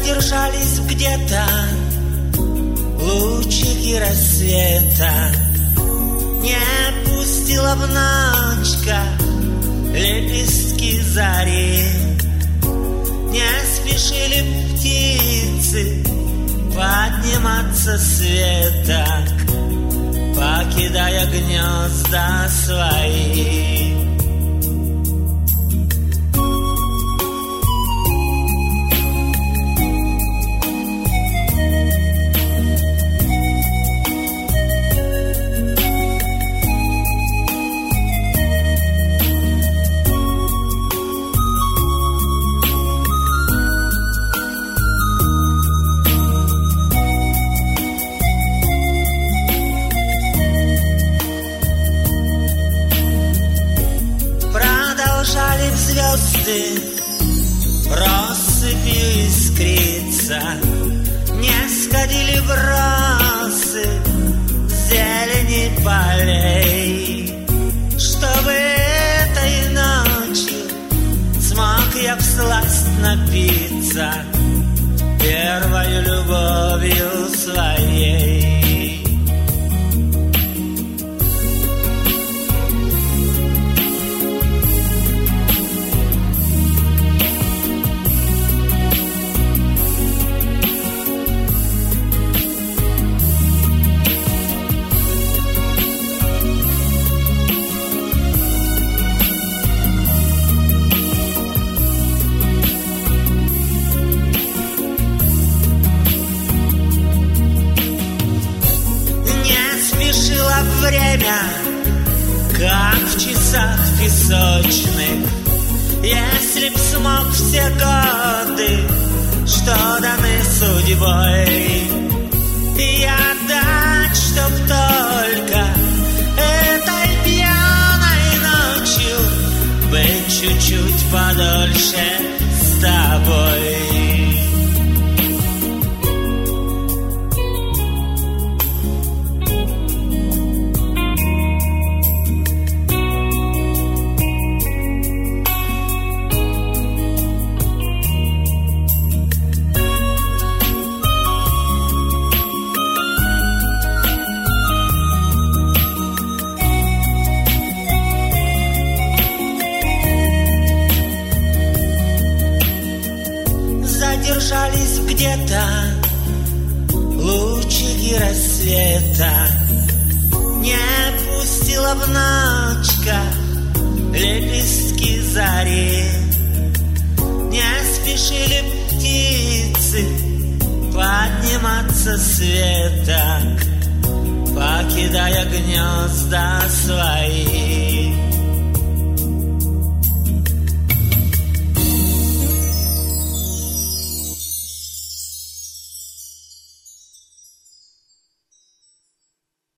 задержались где-то лучики рассвета. Не пустила в ночка лепестки зари, не спешили птицы подниматься с веток, покидая гнезда свои. Продолжали звезды россыпью искриться, не сходили бросы зелени полей, чтобы этой ночью смог я всласть напиться первою любовью своей. Время, как в часах песочных, если б смог все годы, что даны судьбой, я дать, чтоб только этой пьяной ночью быть чуть-чуть подольше с тобой. Задержались где-то лучики рассвета, не пустила в ночка лепестки зари, не спешили птицы подниматься с веток, покидая гнезда